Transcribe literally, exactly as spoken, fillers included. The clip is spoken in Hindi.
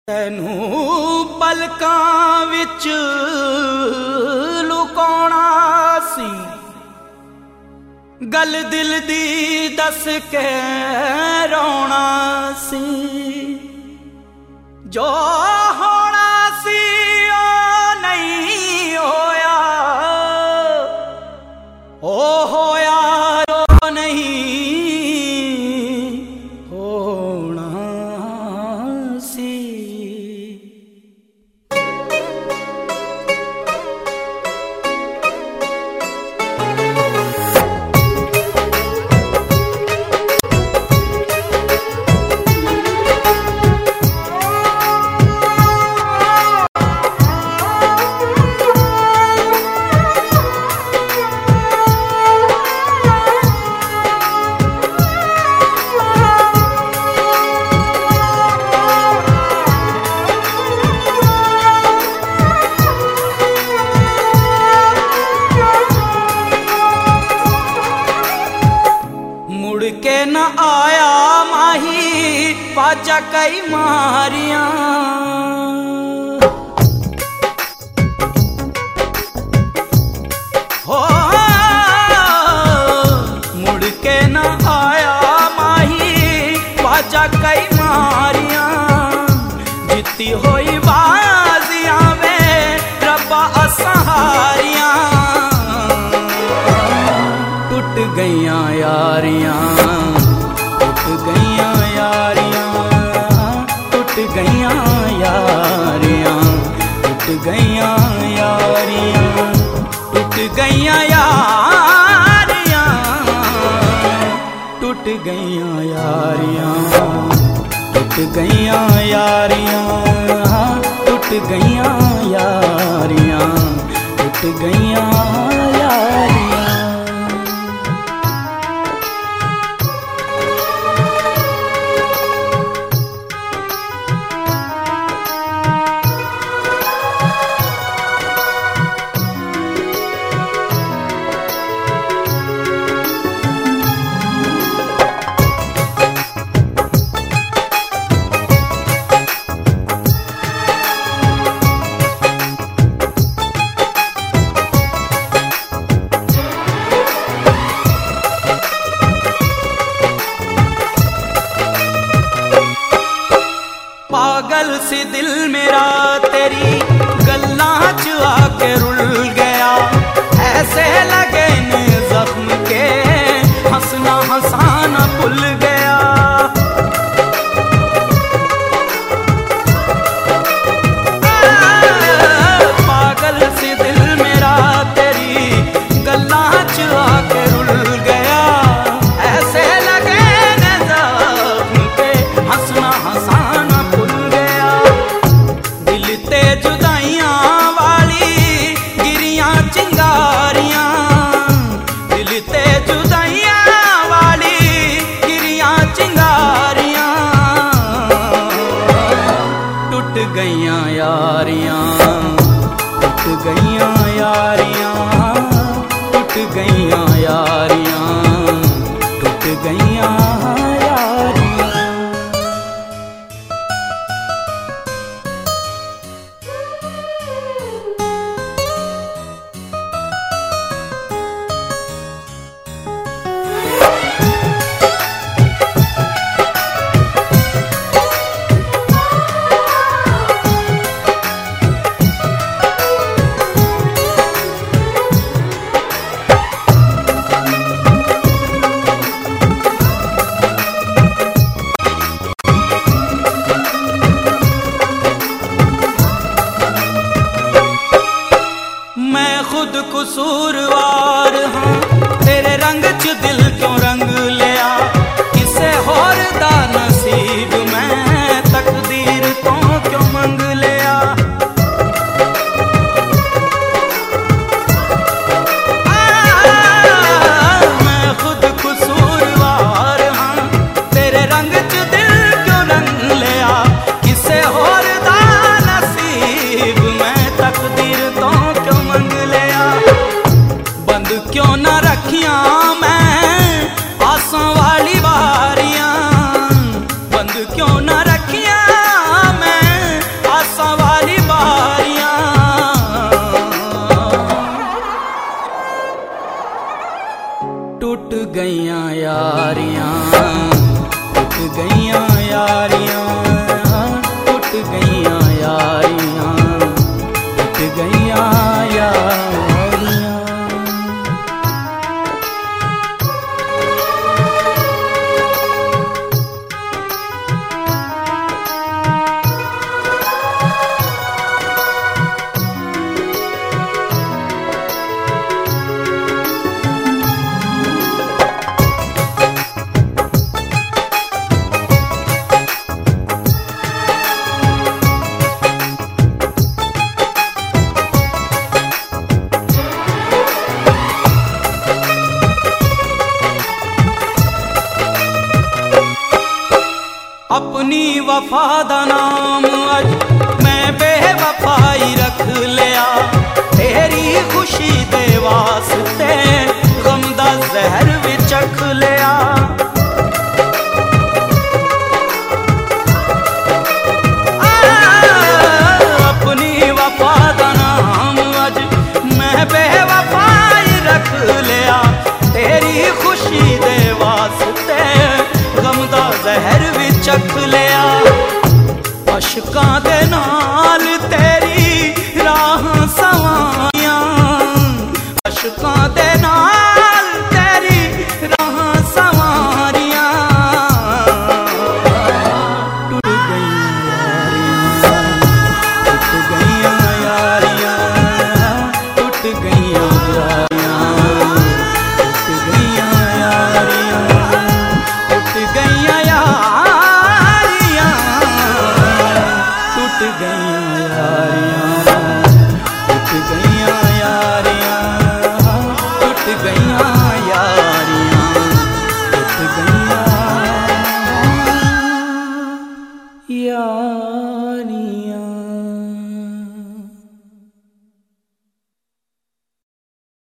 तैनू पलकां विच लुकाउणा सी, गल दिल दी दस के रोना सी। जो होना सी ओ नहीं होया, ओ होया जो नहीं होना सी। के न आया माही पाचा कई मारियां, हो मुड़ के न आया माही पाचा कई मारियां। जीती होई बाजियां में रब्बा असहारियां, टूट गईयां यारियां, टूट गईयां यारियां, टूट गईयां यारियां, टूट गईयां यारियां, टूट गईयां यारियां, टूट गईयां यारियां, टूट गईयां यारियां, टूट गईयां यारियां, टूट गईयां यारियां। पागल सी दिल मेरा तेरी गल्लां च आके रुल गया, ऐसे लगे ने जख्म के हंसना हंसाना भूल गया। पागल सी दिल मेरा तेरी गल्लां च आके रुल गया, ऐसे लगे ने जख्म के हंसना हंसाना जुदाइयां वाली गिरियां चिंगारियां, दिल ते जुदाइयां वाली गिरियां चिंगारियां। टूट गईयां यारियां, टूट गईयां यारियां, टूट गईयां यारियां, टूट गईयां यारियां। वफा दा नाम अज मैं बेवफाई रख लिया। तेरी खुशी दे वास्ते गम दा जहर भी चख लिया। अपनी वफा दा नाम अज मैं बेवफाई रख लिया। तेरी खुशी दे वास्ते गम दा जहर भी चख लिया। अशकां दे नाल तेरी राह सवारियां, अशकां दे नाल तेरी राह सवारियां। टूट गईयां यारियां, टूट गईयां यारियां, टूट गईयां यारियां, टूट गईयां यारियां, टूट गईयां।